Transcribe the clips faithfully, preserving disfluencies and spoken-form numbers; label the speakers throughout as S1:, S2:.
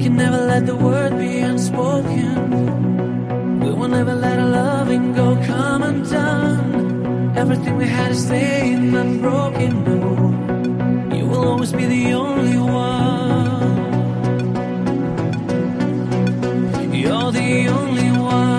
S1: can never let the word be unspoken. We will never let our loving go come undone. Everything we had is staying unbroken. No, you will always be the only one. You're the only one.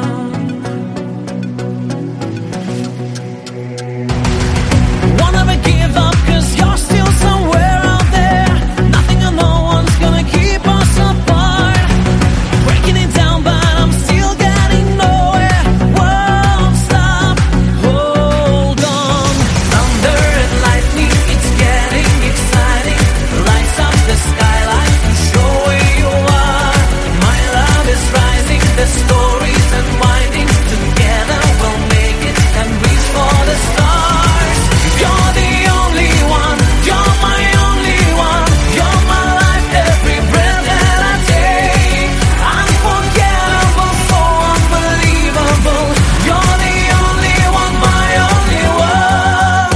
S1: Won't ever give up, 'cause you're still somewhere out there. Nothing or no one's gonna keep us apart. Breaking it down, but I'm still getting nowhere. Won't stop, hold on. Thunder and lightning, it's getting exciting. Lights up the skyline to show where you are. My love is rising, the story's unwinding. Together we'll make it and reach for the stars. You're the only one, you're my only one. You're my life, every breath that I take. Unforgettable, so unbelievable. You're the only one, my only one.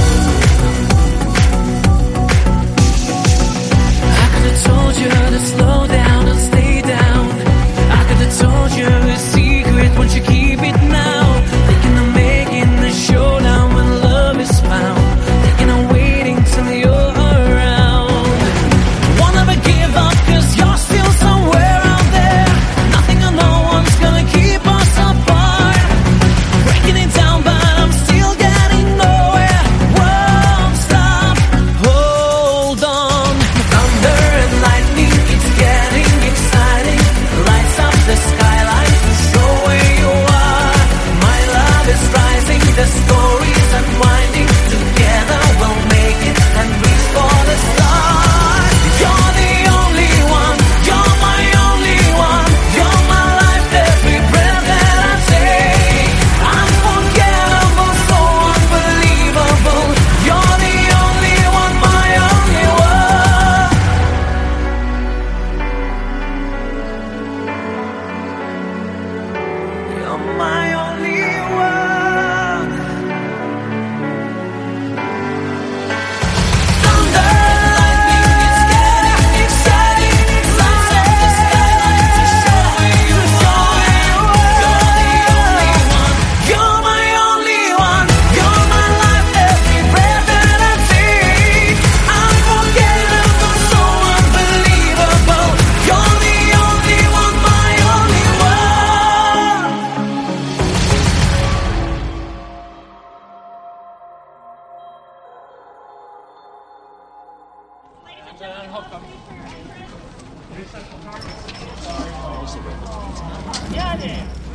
S1: I could have told you to slow down and stay down. I could have told you a secret, won't you keep it now? Thinking of making the showdown when love is found. Thinking of waiting till you're around. Won't ever give up, 'cause you're still somewhere out there. Nothing or no one's gonna keep us apart. Breaking it down, but I'm still getting nowhere. Won't stop, hold on. Thunder and lightning, it's getting exciting. Lights up the skyline to show where you are. My love is rising, the story's unwinding. Together we'll make it and reach for the stars. You're the only one, you're my only one. You're my life, every breath that I take. Unforgettable, so unbelievable. You're the only one, my only one. You're my only one. Thunder, lightning, it's getting exciting. Lights up the skyline to show where you are. You're the only one, you're my only one. You're my life, every breath that I take. Unforgettable, so unbelievable. You're the only one, my only one.
S2: Yeah, yeah.